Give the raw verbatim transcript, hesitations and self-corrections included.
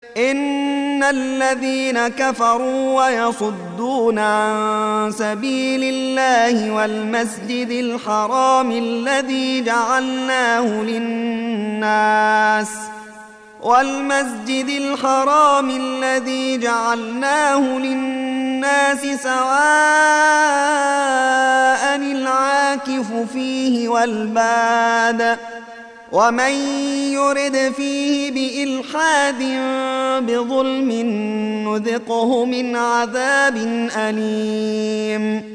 إن الذين كفروا ويصدون عن سبيل الله والمسجد الحرام الذي جعلناه للناس والمسجد الحرام الذي جعلناه للناس سواء العاكف فيه والباد ومن يرد فيه بإلحاد بظلم نذقه من عذاب أليم